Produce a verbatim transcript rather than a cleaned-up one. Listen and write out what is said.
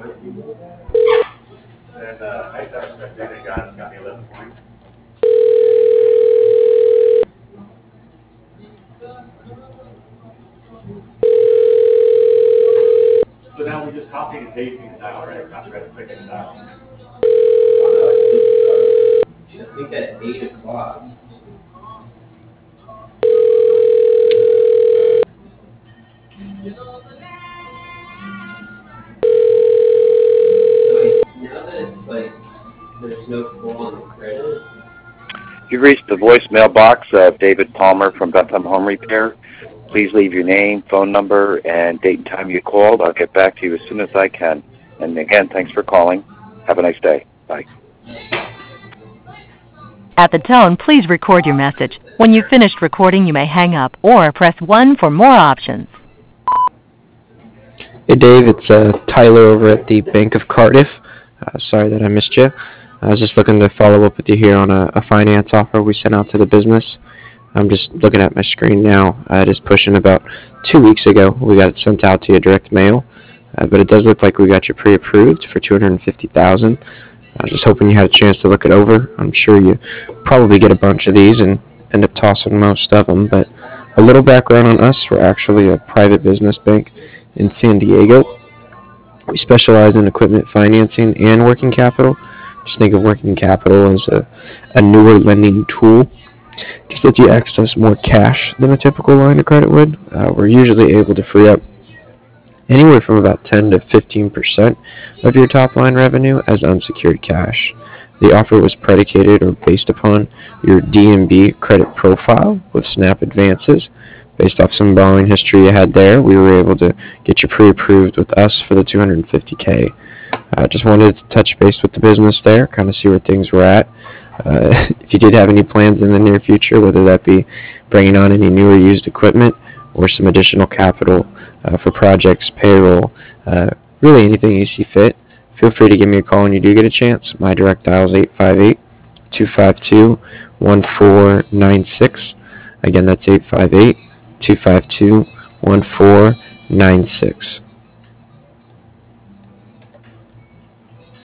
And uh, I thought that they got, got me eleven points. So now we're just copying and pasting it now, right? Copy, right, click it now. I think at eight o'clock. Wait, now that it's like there's no pull on the credit. You've reached the voicemail box of David Palmer from Bethlehem Home Repair. Please leave your name, phone number, and date and time you called. I'll get back to you as soon as I can. And again, thanks for calling. Have a nice day. Bye. At the tone, please record your message. When you've finished recording, you may hang up or press one for more options. Hey Dave, it's uh, Tyler over at the Bank of Cardiff. Uh, sorry that I missed you. I was just looking to follow up with you here on a, a finance offer we sent out to the business. I'm just looking at my screen now. Uh, it is pushing about two weeks ago. We got it sent out to you direct mail, uh, but it does look like we got you pre-approved for two hundred fifty thousand dollars. I was just hoping you had a chance to look it over. I'm sure you probably get a bunch of these and end up tossing most of them, but a little background on us. We're actually a private business bank in San Diego. We specialize in equipment financing and working capital. Just think of working capital as a, a newer lending tool. Just lets you access more cash than a typical line of credit would. Uh, we're usually able to free up anywhere from about ten to fifteen percent of your top line revenue as unsecured cash. The offer was predicated or based upon your D and B credit profile with Snap advances. Based off some borrowing history you had there, we were able to get you pre-approved with us for the two hundred fifty thousand dollars. I uh, just wanted to touch base with the business there, kind of see where things were at. Uh, if you did have any plans in the near future, whether that be bringing on any new or used equipment or some additional capital uh, for projects, payroll, uh, really anything you see fit, feel free to give me a call when you do get a chance. My direct dial is eight five eight, two five two, one four nine six. Again, that's eight five eight, two five two, one four nine six.